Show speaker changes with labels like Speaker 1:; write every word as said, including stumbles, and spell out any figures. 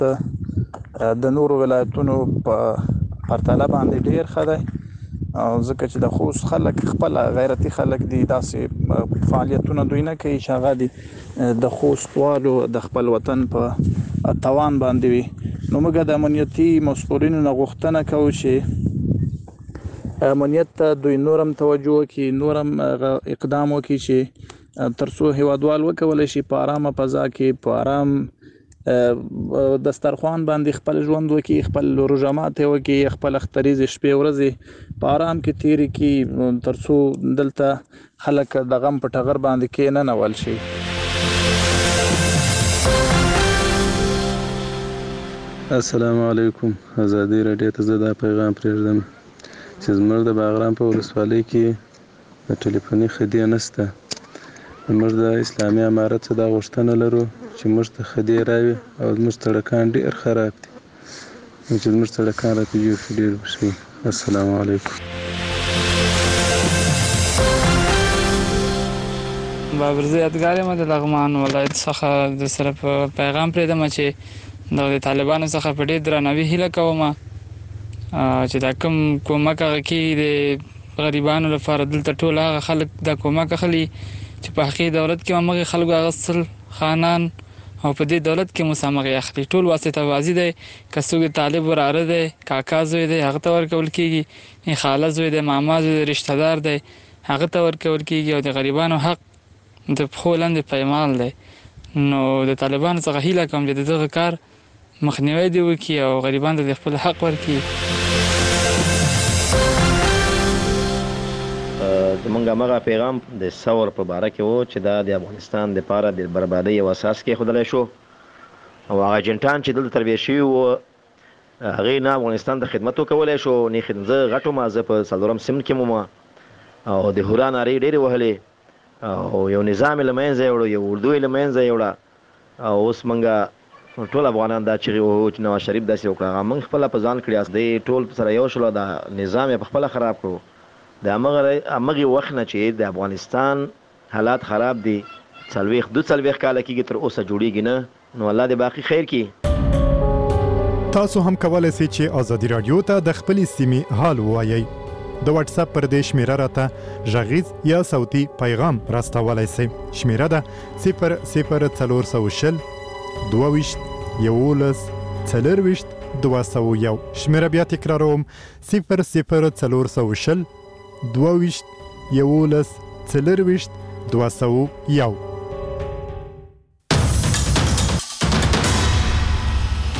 Speaker 1: د نورو ولایتونو په پرتله باندې ډیر ښه دی او ځکه چې د خوست خلک خپل غیرتي خلک دي داسې فعالیتونه دوی نه کوي چې هغه دي د خوست والو د خپل وطن په توان باندې وي نو موږ د امنیتي مسؤلینو نه غوښتنه کوو چې امنیت ته دوی نورم توجه وکړي نورم اقدام وکړي چې ترڅو هیوادوال وکولای شي په آرامه فضا کې په آرام دسترخوان باندې خپل ژوند وکړي خپل روژه ماتې وکړي خپل اختریزې شپې ورځې په آرام کې تیرې کړي ترڅو دلته خلک د غم په ټغر باندې کېننول شي.
Speaker 2: السلام علیکم. ازادي راډیو ته زه دا پیغام پرېږدم چې زموږ د باغرام په ولسوالۍ کې د ټلیفوني خدۍ نشته. موږ د اسلامي امارت څخه دا غوښتنه لرو چې موږ ته خدۍ راوي او زموږ سړکان ډېر خراب دي چې زموږ سړکان راته جوړ شي ډېر به ښه وي. السلام علیکم.
Speaker 3: بابر زه یادګار یم د لغمان ولایت څخه د سره په پیغام پرېږدم چې د طالبانو څخه په ډېر درناوي هیله کوم چې دا کوم کومک هغه کوي د غریبانو لپاره دلته ټول هغه خلک دا کومک اخلي چې په حقیقي دولت کې همغه خلکو اغوستل خانان او په دې دولت کې مسامغې اخلي ټول واسطه بازي دی که څوک طالب وراره دی کاکا زوی دی هغه ته ورکول کېږي خاله زوی دی ماما زوی دی رشته دار دی هغه ته ورکول کېږي او د غریبانو حق د پښو لاندې پایمال دی. نو د طالبانو څخه هیله کوم چې د دغه کار مخنیوی دې وکړي او غریبانو ته خپل حق ورکړي.
Speaker 4: زمونږ همغه پیغام د ثور په باره کې و چې دا د افغانستان دپاره د بربادۍ یو اساس کېښودلی شو او هغه اجنټان چې دلته تربیه شوي وو هغې نه افغانستان د خدمت وکولی شو نه زه غټ وم زه په څلورم صنف کې وم او د هورا نارې ډېرې وهلې او یو نظام یې له منځه یوړو یو اردو یې له منځه یوړه او اوس موږ ټول افغانان دا چغې وهو چې نواز شریف داسې وکړه هغه موږ خپله په ځان کړي دی ټول سره یو شولو دا نظام یې پخپله خراب کړو د همغې وخت نه چې د افغانستان حالات خراب دي څلوېښت دوه څلوېښت کاله کېږي تر اوسه جوړېږي نه نو الله دې باقي خیر کړي.
Speaker 5: تاسو هم کولی سئ چې ازادي راډیو ته د خپلې سیمې حال ووایئ. د واتس اپ پر دې شمیره راته غږیز یا صوتي پیغام راستولی سئ. شمیره ده صفر صفر څلور سوه شل دوه ویشت یولس څلرویشت دوه سوه یو. شمیره بیا تکراروم صفر صفر څلور سوه شل دوه ویشت یولس څلرویشت دوه سوه یو.